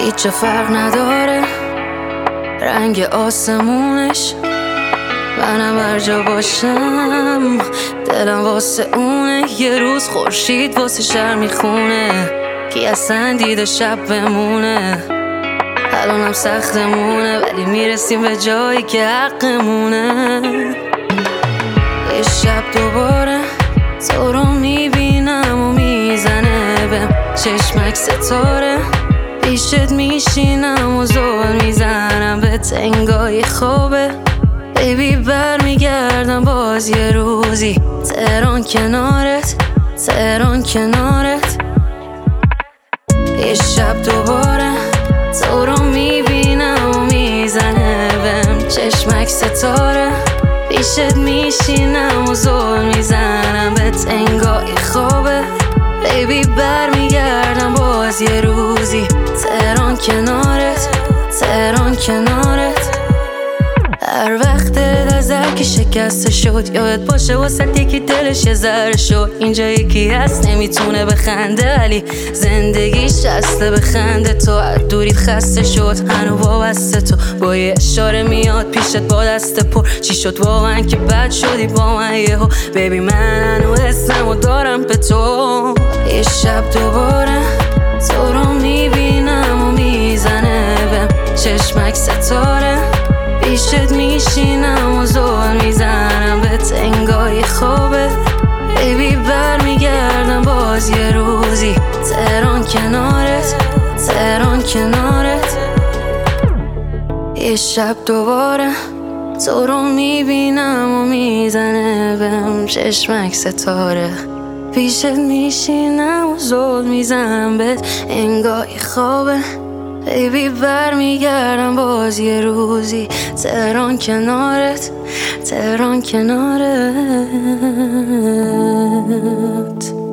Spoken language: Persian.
هیچ فرق نداره رنگ آسمونش، منم هر جا باشم دلم واسه اونه. یه روز خورشید واسه شهر میخونه، کی اصلا دیده شب بمونه. الانم سختمونه ولی میرسیم به جایی که حقمونه. یه شب دوباره تو رو میبینم و میزنه بهم چشمک ستاره، پیشت میشینم و زل میزنم به تنگای خوابه. بیبی برمیگردم باز یه روزی، تهران کنارت، تهران کنارت. یه شب دوباره تو رو میبینم و میزنه بهم چشمک ستاره، پیشت میشینم و زل میزنم به تنگای خوابه. بیبی برمیگردم باز یه روزی، تهران کنارت، تهران کنارت. هر وقت از هر کی شکسته شد یادت باشه واسه یکی دلش یه ذره شد. اینجا یکی هست نمیتونه بخنده ولی زندگیش هسته بخنده. تو از دوریت خسته شد هنو وابسته، تو با یه اشاره میاد پیشت با دست پر. چی شد واقعا که بد شدی با من یهو؟ بیبی من هنو اسمو دارم به تو. یه شب دوباره تو رو میبینم و میزنه بهم چشمک ستاره، پیشت میشینم و زل میزنم به تنگای خوابه. بیبی برمیگردم باز یه روزی، تهران کنارت، تهران کنارت. یه شب دوباره تو رو میبینم و میزنه بهم چشمک ستاره، پیشت میشینم و زل میزنم به تنگای خوابه. بیبی برمیگردم باز یه روزی، تهران کنارت، تهران کنارت.